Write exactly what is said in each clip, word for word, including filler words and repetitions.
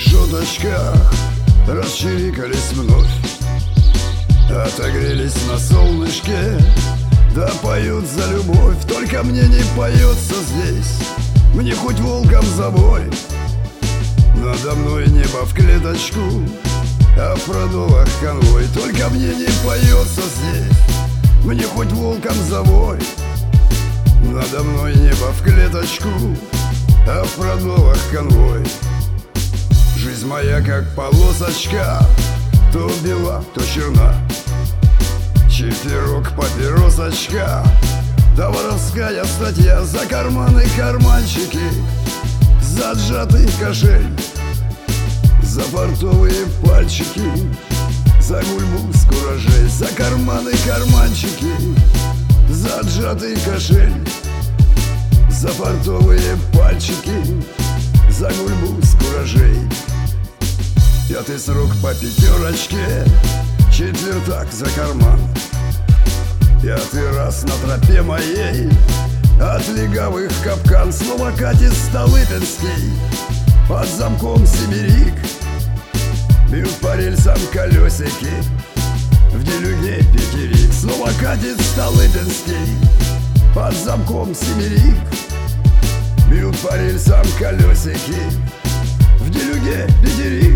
решеточках расчирикались вновь, отогрелись на солнышке, да поют за любовь. Только мне не поется здесь, мне хоть волком завой. Надо мной небо в клеточку, а в продулах конвой. Только мне не поется здесь, мне хоть волком завой. Надо мной небо в клеточку, а в продулах конвой. Жизнь моя как полосочка, то бела, то черна. Чиферок, папиросочка, да воровская статья. За карманы карманчики, за отжатый кошель, за портовые пальчики, за гульбу с куражей. За карманы карманчики, за отжатый кошель, за портовые пальчики, за гульбу с куражей. Пятый срок по пятерочке, четвертак за карман. Пятый раз на тропе моей от легавых капкан. Снова катит Столыпинский, под замком сибирик. Бьют по рельсам колесики, в делюге пятерик. Снова катит Столыпинский, под замком сибирик. Бьют по рельсам колесики, в делюге пятерик.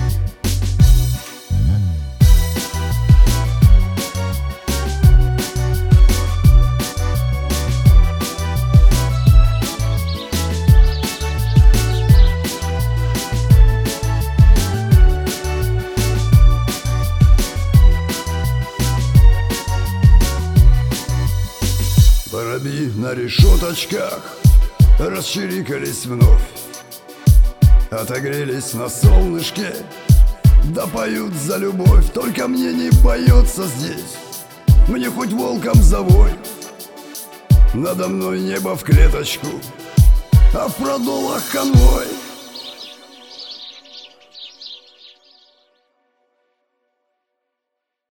Воробьи на решеточках расчирикались вновь, отогрелись на солнышке, да поют за любовь. Только мне не поется здесь, мне хоть волком завой. Надо мной небо в клеточку, а в продулах конвой.